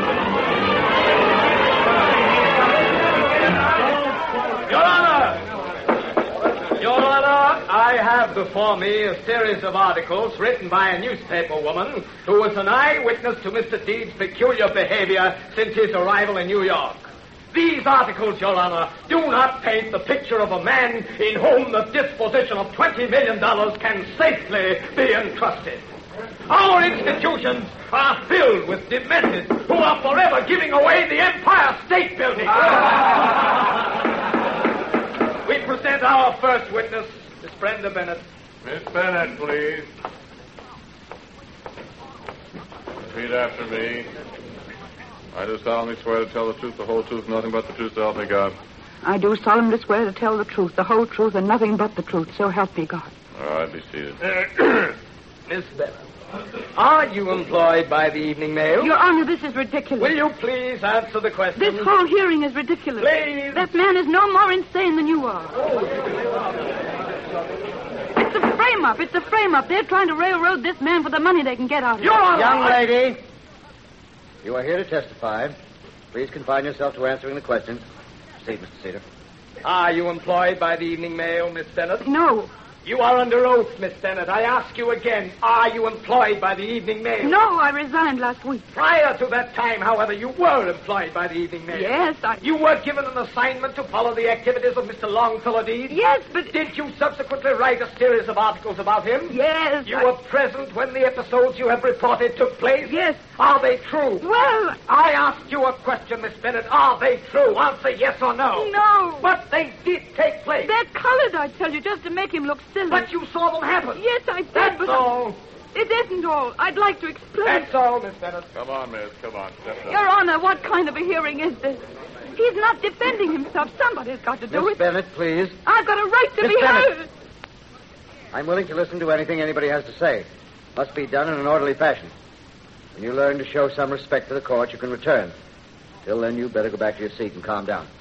Your Honor, I have before me a series of articles written by a newspaper woman who was an eyewitness to Mr. Deeds' peculiar behavior since his arrival in New York. These articles, Your Honor, do not paint the picture of a man in whom the disposition of $20 million can safely be entrusted. Our institutions are filled with dementors who are forever giving away the Empire State Building. We present our first witness, Miss Brenda Bennett. Miss Bennett, please. Repeat after me. I do solemnly swear to tell the truth, the whole truth, nothing but the truth, so help me God. I do solemnly swear to tell the truth, the whole truth, and nothing but the truth, so help me God. All right, be seated. Miss Bennett, are you employed by the Evening Mail? Your Honor, this is ridiculous. Will you please answer the question? This whole hearing is ridiculous. Please. That man is no more insane than you are. It's a frame-up. It's a frame-up. They're trying to railroad this man for the money they can get out of him. Young lady, you are here to testify. Please confine yourself to answering the questions. Proceed, Mr. Cedar. Are you employed by the Evening Mail, Miss Bennett? No. You are under oath, Miss Bennett. I ask you again, are you employed by the Evening Mail? No, I resigned last week. Prior to that time, however, you were employed by the Evening Mail. Yes, You were given an assignment to follow the activities of Mr. Longfellow Deeds? Yes, but... Did you subsequently write a series of articles about him? Yes. You were present when the episodes you have reported took place? Yes. Are they true? Well... I asked you a question, Miss Bennett. Are they true? Answer yes or no. No. But they did take place. They're colored, I tell you, just to make him look silly. But you saw them happen. Yes, I did, That's but... all. It isn't all. I'd like to explain. That's all, Miss Bennett. Come on, miss. Come on. Step down. Your Honor, what kind of a hearing is this? He's not defending himself. Somebody's got to do Miss it. Bennett, please. I've got a right to Miss be Bennett. heard. I'm willing to listen to anything anybody has to say. Must be done in an orderly fashion. When you learn to show some respect to the court, you can return. Till then, you better go back to your seat and calm down.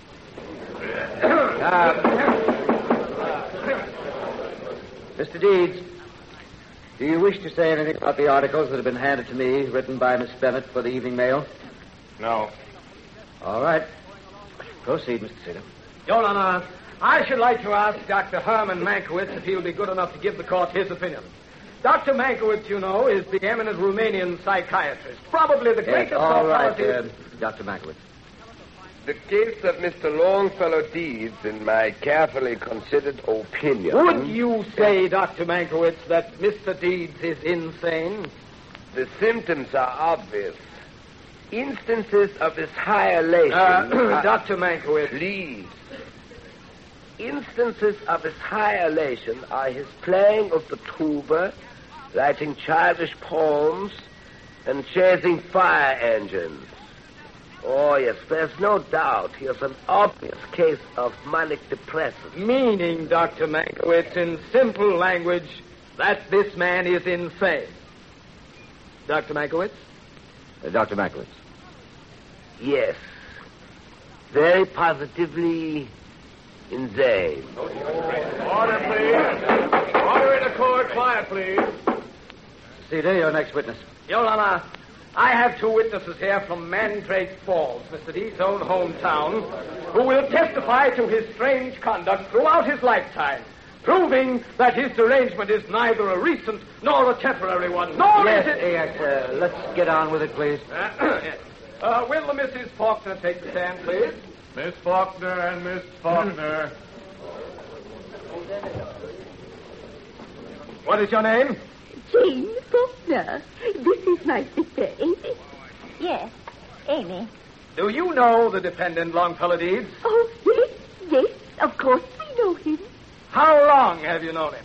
Mr. Deeds, do you wish to say anything about the articles that have been handed to me, written by Miss Bennett for the Evening Mail? No. All right. Proceed, Mr. Cedar. Your Honor, I should like to ask Dr. Herman Mankiewicz if he'll be good enough to give the court his opinion. Dr. Mankiewicz, you know, is the eminent Romanian psychiatrist. Probably the greatest all right, authority... Dr. Mankiewicz. The case of Mr. Longfellow Deeds, in my carefully considered opinion... Would you say, Dr. Mankiewicz, that Mr. Deeds is insane? The symptoms are obvious. Instances of his high elation... Dr. Mankiewicz. Please. Instances of his high elation are his playing of the tuba, writing childish poems, and chasing fire engines. Oh, yes, there's no doubt he is an obvious case of manic depressive. Meaning, Dr. Mankiewicz, in simple language, that this man is insane. Dr. Mankiewicz? Dr. Mankiewicz. Yes. Very positively insane. Order, please. Order in the court. Quiet, please. Cedar, your next witness. Your Honor, I have two witnesses here from Mandrake Falls, Mr. Deeds' own hometown, who will testify to his strange conduct throughout his lifetime, proving that his derangement is neither a recent nor a temporary one, nor is it... Yes, let's get on with it, please. Will the Mrs. Faulkner take the stand, please? Miss Faulkner and Miss Faulkner. What is your name? Jane Faulkner. This is my sister, Amy. Yes, Amy. Do you know the defendant, Longfellow Deeds? Oh, yes, of course we know him. How long have you known him?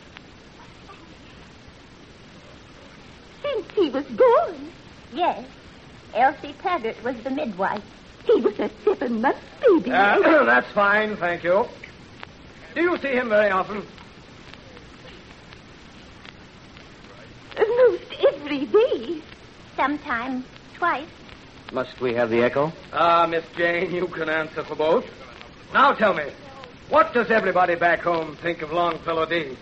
Since he was born. Yes. Elsie Taggart was the midwife. He was a 7-month baby. That's fine, thank you. Do you see him very often? Most every day. Sometimes twice. Must we have the echo? Miss Jane, you can answer for both. Now tell me, what does everybody back home think of Longfellow Deeds?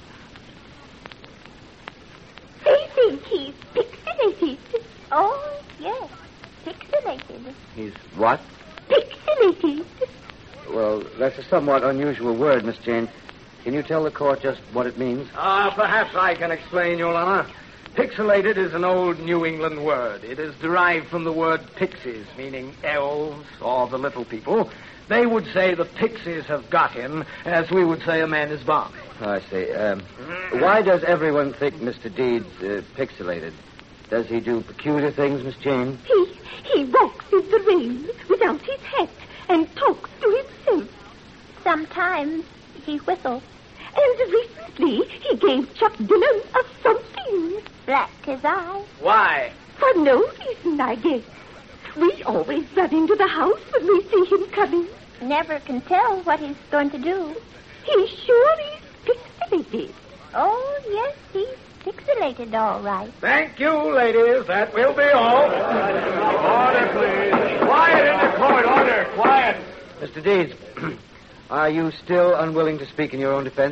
They think he's pixelated. Oh, yes. Pixelated. He's what? Pixelated. Well, that's a somewhat unusual word, Miss Jane. Can you tell the court just what it means? Perhaps I can explain, Your Honor. Pixelated is an old New England word. It is derived from the word pixies, meaning elves or the little people. They would say the pixies have got him, as we would say a man is balmy. I see. Why does everyone think Mr. Deeds pixelated? Does he do peculiar things, Miss Jane? He walks in the rain without his hat and talks to himself. Sometimes he whistles. And recently he gave Chuck Dillon a something. Blacked his eye. Why? For no reason, I guess. We always run into the house when we see him coming. Never can tell what he's going to do. He sure is pixelated. Oh, yes, he's pixelated all right. Thank you, ladies. That will be all. Order, please. Quiet in the court. Order. Quiet. Mr. Deeds, are you still unwilling to speak in your own defense?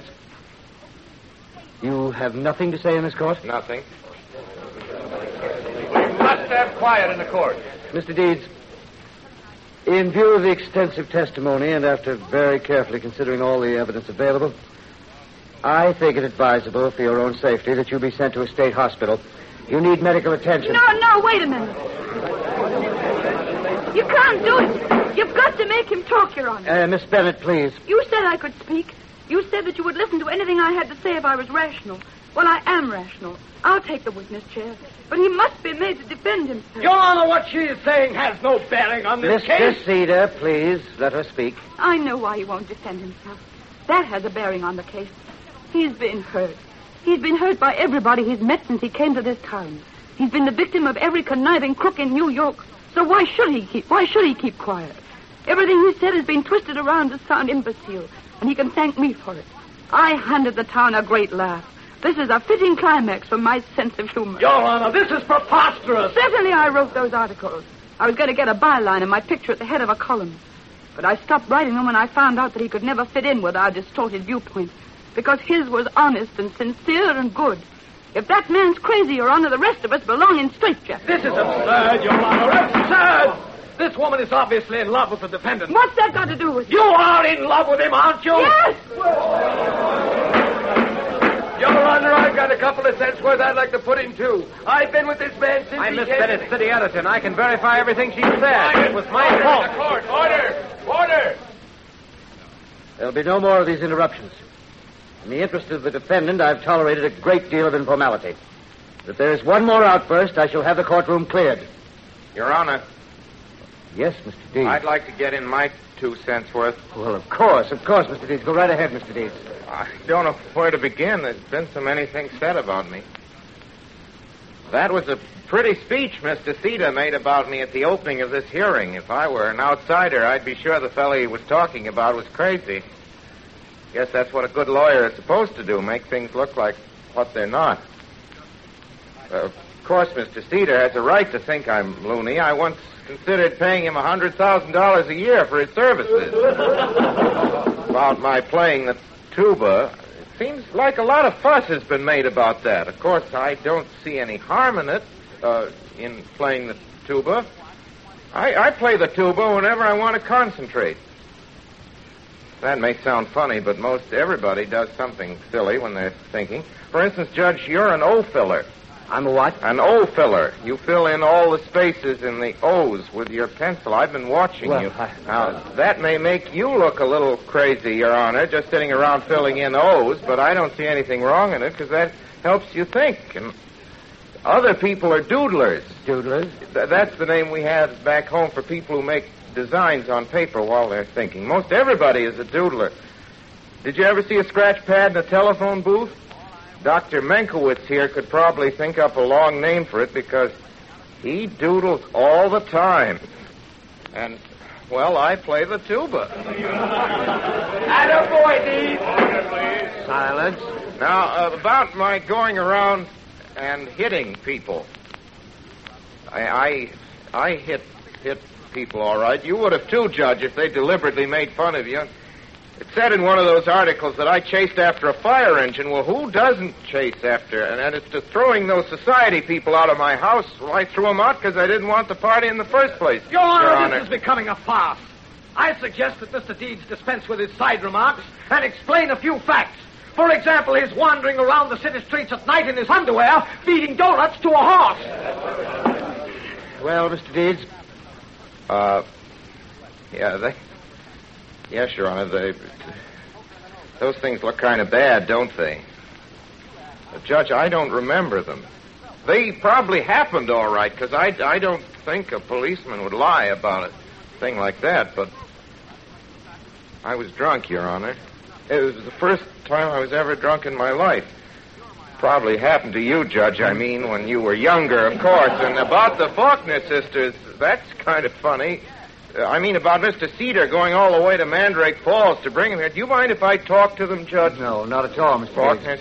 You have nothing to say in this court? Nothing. We must have quiet in the court. Mr. Deeds, in view of the extensive testimony and after very carefully considering all the evidence available, I think it advisable for your own safety that you be sent to a state hospital. You need medical attention. No, wait a minute. You can't do it. You've got to make him talk, Your Honor. Miss Bennett, please. You said I could speak. You said that you would listen to anything I had to say if I was rational. Well, I am rational. I'll take the witness chair. But he must be made to defend himself. Your Honor, what she is saying has no bearing on this case. Mr. Cedar, please, let her speak. I know why he won't defend himself. That has a bearing on the case. He's been hurt. He's been hurt by everybody he's met since he came to this town. He's been the victim of every conniving crook in New York. So why should he keep quiet? Everything he said has been twisted around to sound imbecile, and he can thank me for it. I handed the town a great laugh. This is a fitting climax for my sense of humor. Your Honor, this is preposterous. Certainly I wrote those articles. I was going to get a byline and my picture at the head of a column. But I stopped writing them when I found out that he could never fit in with our distorted viewpoint, because his was honest and sincere and good. If that man's crazy, Your Honor, the rest of us belong in straitjackets. This is absurd, Your Honor. Absurd! This woman is obviously in love with the defendant. What's that got to do with it? You are in love with him, aren't you? Yes! Your Honor, I've got a couple of cents worth I'd like to put in, too. I've been with this man since I'm he Miss came... Bennett, city editor, and I can verify everything she said. It was my fault. Court. Order. There'll be no more of these interruptions. In the interest of the defendant, I've tolerated a great deal of informality. If there is one more outburst, I shall have the courtroom cleared. Your Honor, Yes, Mr. Deeds. I'd like to get in my 2 cents worth. Well, of course, Mr. Deeds. Go right ahead, Mr. Deeds. I don't know where to begin. There's been so many things said about me. That was a pretty speech Mr. Cedar made about me at the opening of this hearing. If I were an outsider, I'd be sure the fellow he was talking about was crazy. Guess that's what a good lawyer is supposed to do, make things look like what they're not. Of course, Mr. Cedar has a right to think I'm loony. I once considered paying him $100,000 a year for his services. About my playing the tuba, it seems like a lot of fuss has been made about that. Of course, I don't see any harm in it, in playing the tuba. I play the tuba whenever I want to concentrate. That may sound funny, but most everybody does something silly when they're thinking. For instance, Judge, you're an O filler. I'm a what? An O filler. You fill in all the spaces in the O's with your pencil. I've been watching you. Now, that may make you look a little crazy, Your Honor, just sitting around filling in O's, but I don't see anything wrong in it because that helps you think. And other people are doodlers. Doodlers? That's the name we have back home for people who make designs on paper while they're thinking. Most everybody is a doodler. Did you ever see a scratch pad in a telephone booth? Dr. Menkowitz here could probably think up a long name for it because he doodles all the time. And, well, I play the tuba. Attaboy, Deeds. Silence. Now, about my going around and hitting people. I hit people, all right. You would have, too, Judge, if they deliberately made fun of you. It said in one of those articles that I chased after a fire engine. Well, who doesn't chase after? And it's to throwing those society people out of my house. Well, I threw them out because I didn't want the party in the first place. Your Honor, this is becoming a farce. I suggest that Mr. Deeds dispense with his side remarks and explain a few facts. For example, his wandering around the city streets at night in his underwear, feeding donuts to a horse. Well, Mr. Deeds? Yes, Your Honor, those things look kind of bad, don't they? Judge, I don't remember them. They probably happened all right, because I don't think a policeman would lie about a thing like that, but I was drunk, Your Honor. It was the first time I was ever drunk in my life. Probably happened to you, Judge, I mean, when you were younger, of course. And about the Faulkner sisters, that's kind of funny. I mean, about Mr. Cedar going all the way to Mandrake Falls to bring him here. Do you mind if I talk to them, Judge? No, not at all, Mr. Faulkner.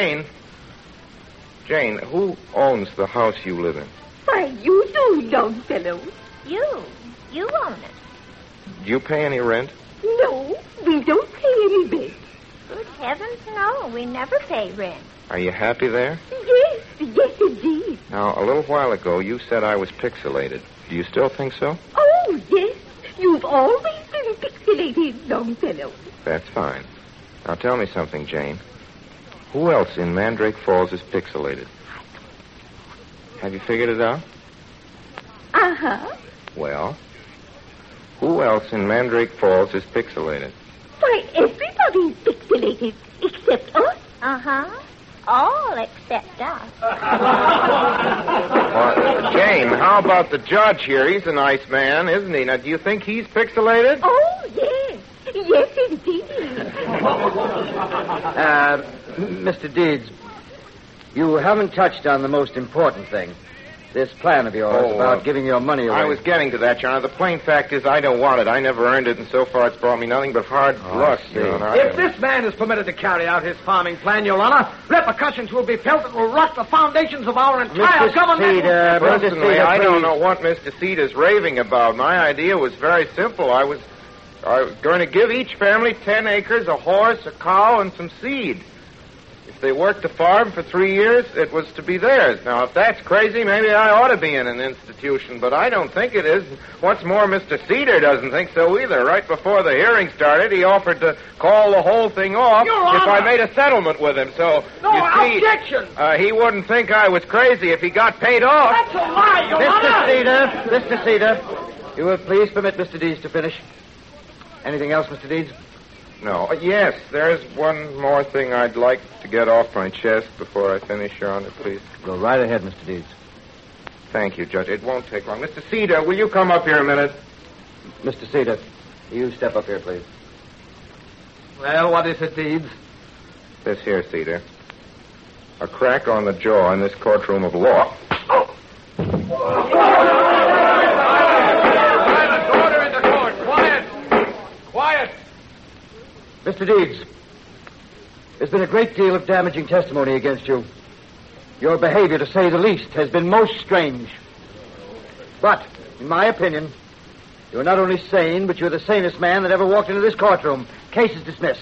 Jane, who owns the house you live in? Why, you do, young fellow. You own it. Do you pay any rent? No, we don't pay any rent. Good heavens, no. We never pay rent. Are you happy there? Yes, indeed. Now, a little while ago, you said I was pixelated. Do you still think so? Oh, yes. You've always been pixelated, young fellow. That's fine. Now, tell me something, Jane. Who else in Mandrake Falls is pixelated? Have you figured it out? Uh-huh. Well, who else in Mandrake Falls is pixelated? Why, everybody's pixelated except us. Uh-huh. All except us. Jane, how about the judge here? He's a nice man, isn't he? Now, do you think he's pixelated? Oh, yes. Yes, indeed. Mr. Deeds, you haven't touched on the most important thing. This plan of yours about giving your money away. I was getting to that, Your Honor. The plain fact is I don't want it. I never earned it, and so far it's brought me nothing but hard luck, Your Honor. If this man is permitted to carry out his farming plan, Your Honor, repercussions will be felt that will rock the foundations of our entire government. Personally, I don't know what Mr. Cedar's raving about. My idea was very simple. I was going to give each family 10 acres, a horse, a cow, and some seed. If they worked the farm for 3 years, it was to be theirs. Now, if that's crazy, maybe I ought to be in an institution, but I don't think it is. What's more, Mr. Cedar doesn't think so either. Right before the hearing started, he offered to call the whole thing off if I made a settlement with him. So, objection! He wouldn't think I was crazy if he got paid off. That's a lie, Your Honor! Mr. Cedar, you will please permit Mr. Deeds to finish. Anything else, Mr. Deeds? No. Yes, there's one more thing I'd like to get off my chest before I finish, Your Honor, please. Go right ahead, Mr. Deeds. Thank you, Judge. It won't take long. Mr. Cedar, will you come up here a minute? Mr. Cedar, you step up here, please. Well, what is it, Deeds? This here, Cedar. A crack on the jaw in this courtroom of law. Order in the court. Quiet. Mr. Deeds, there's been a great deal of damaging testimony against you. Your behavior, to say the least, has been most strange. But, in my opinion, you're not only sane, but you're the sanest man that ever walked into this courtroom. Case is dismissed.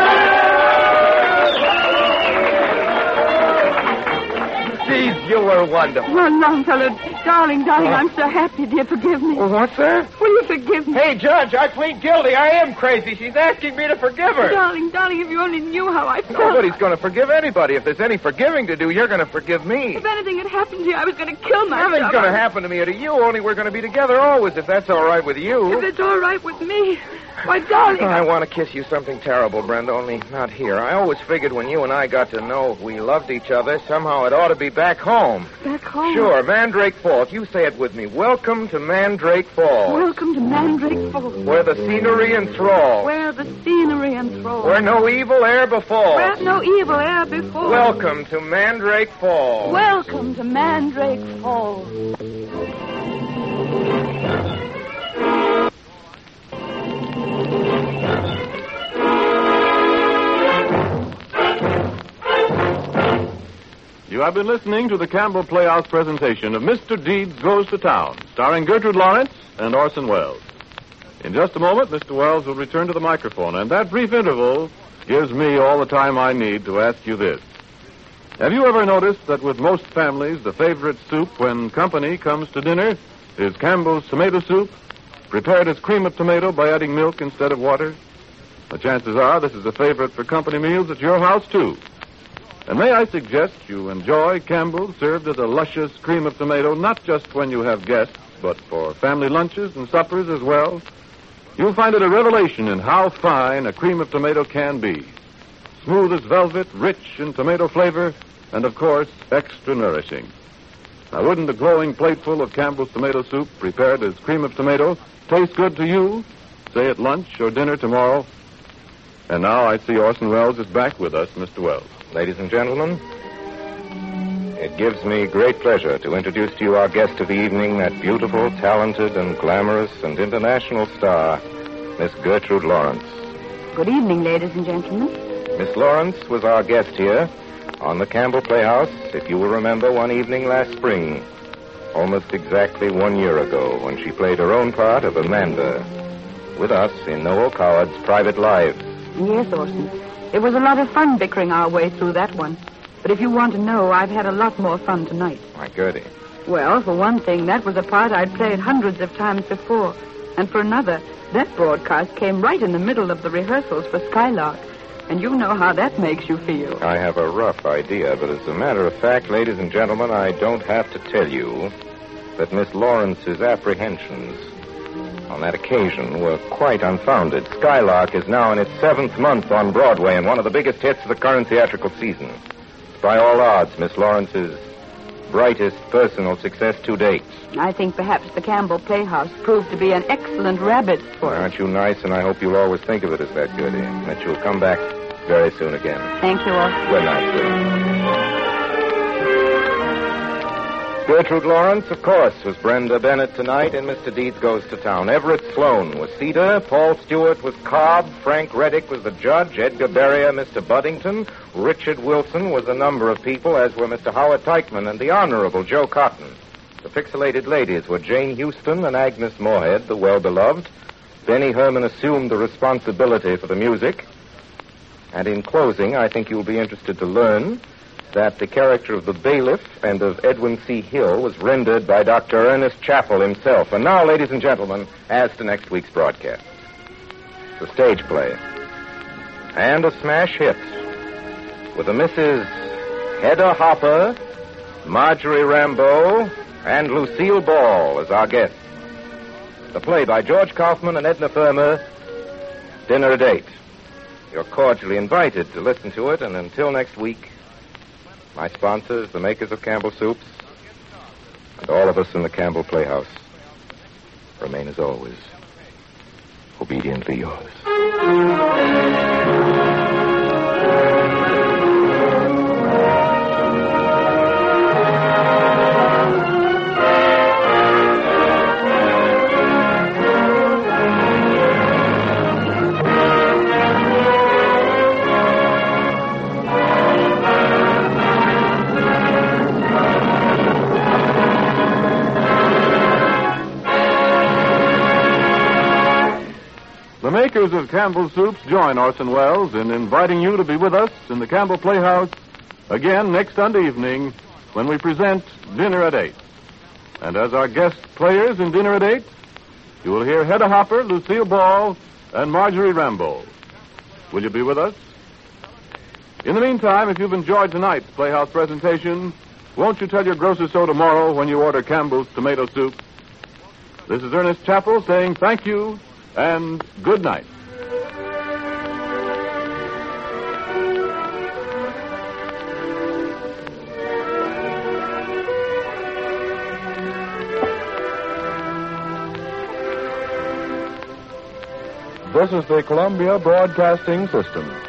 Deeds, you were wonderful. Well, Longfellow, darling, I'm so happy, dear. Forgive me. Well, what's that? Will you forgive me? Hey, Judge, I plead guilty. I am crazy. She's asking me to forgive her. Darling, if you only knew how I felt. Nobody's going to forgive anybody. If there's any forgiving to do, you're going to forgive me. If anything had happened to you, I was going to kill myself. Nothing's going to happen to me or to you, only we're going to be together always, if that's all right with you. If it's all right with me. Why, darling. I want to kiss you something terrible, Brenda, only not here. I always figured when you and I got to know we loved each other, somehow it ought to be back home. Back home? Sure, Mandrake Falls. You say it with me. Welcome to Mandrake Falls. Welcome to Mandrake Falls. Where the scenery enthralls. Where the scenery enthralls. Where no evil e'er befalls. Where no evil e'er befalls. Welcome to Mandrake Falls. Welcome to Mandrake Falls. You have been listening to the Campbell Playhouse presentation of Mr. Deeds Goes to Town, starring Gertrude Lawrence and Orson Welles. In just a moment, Mr. Welles will return to the microphone, and that brief interval gives me all the time I need to ask you this. Have you ever noticed that with most families, the favorite soup when company comes to dinner is Campbell's tomato soup, prepared as cream of tomato by adding milk instead of water? The chances are this is a favorite for company meals at your house, too. And may I suggest you enjoy Campbell's served as a luscious cream of tomato, not just when you have guests, but for family lunches and suppers as well. You'll find it a revelation in how fine a cream of tomato can be. Smooth as velvet, rich in tomato flavor, and, of course, extra nourishing. Now, wouldn't a glowing plateful of Campbell's tomato soup prepared as cream of tomato taste good to you, say at lunch or dinner tomorrow? And now I see Orson Welles is back with us, Mr. Welles. Ladies and gentlemen, it gives me great pleasure to introduce to you our guest of the evening, that beautiful, talented, and glamorous and international star, Miss Gertrude Lawrence. Good evening, ladies and gentlemen. Miss Lawrence was our guest here on the Campbell Playhouse, if you will remember, one evening last spring, almost exactly 1 year ago, when she played her own part of Amanda with us in Noel Coward's Private Lives. Yes, Orson. It was a lot of fun bickering our way through that one. But if you want to know, I've had a lot more fun tonight. My Gertie. Well, for one thing, that was a part I'd played hundreds of times before. And for another, that broadcast came right in the middle of the rehearsals for Skylark. And you know how that makes you feel. I have a rough idea, but as a matter of fact, ladies and gentlemen, I don't have to tell you that Miss Lawrence's apprehensions on that occasion were quite unfounded. Skylark is now in its 7th month on Broadway and one of the biggest hits of the current theatrical season. By all odds, Miss Lawrence's brightest personal success to date. I think perhaps the Campbell Playhouse proved to be an excellent rabbit for Aren't you nice? And I hope you'll always think of it as that, Gertie. That you'll come back very soon again. Thank you all. Good night, sweetie. Gertrude Lawrence, of course, was Brenda Bennett tonight in Mr. Deeds Goes to Town. Everett Sloan was Cedar, Paul Stewart was Cobb, Frank Reddick was the judge, Edgar Beria, Mr. Buddington, Richard Wilson was a number of people, as were Mr. Howard Teichman and the Honorable Joe Cotton. The Pixelated Ladies were Jane Houston and Agnes Moorehead, the well-beloved. Benny Herman assumed the responsibility for the music. And in closing, I think you'll be interested to learn that the character of the bailiff and of Edwin C. Hill was rendered by Dr. Ernest Chappell himself. And now, ladies and gentlemen, as to next week's broadcast. The stage play. And a smash hit with a Mrs. Hedda Hopper, Marjorie Rambeau, and Lucille Ball as our guests. The play by George Kaufman and Edna Ferber, Dinner at 8. You're cordially invited to listen to it, and until next week, my sponsors, the makers of Campbell Soups, and all of us in the Campbell Playhouse, remain as always, obediently yours. The makers of Campbell Soups join Orson Welles in inviting you to be with us in the Campbell Playhouse again next Sunday evening when we present Dinner at 8. And as our guest players in Dinner at 8, you will hear Hedda Hopper, Lucille Ball, and Marjorie Rambeau. Will you be with us? In the meantime, if you've enjoyed tonight's Playhouse presentation, won't you tell your grocer so tomorrow when you order Campbell's tomato soup? This is Ernest Chappell saying thank you and good night. This is the Columbia Broadcasting System.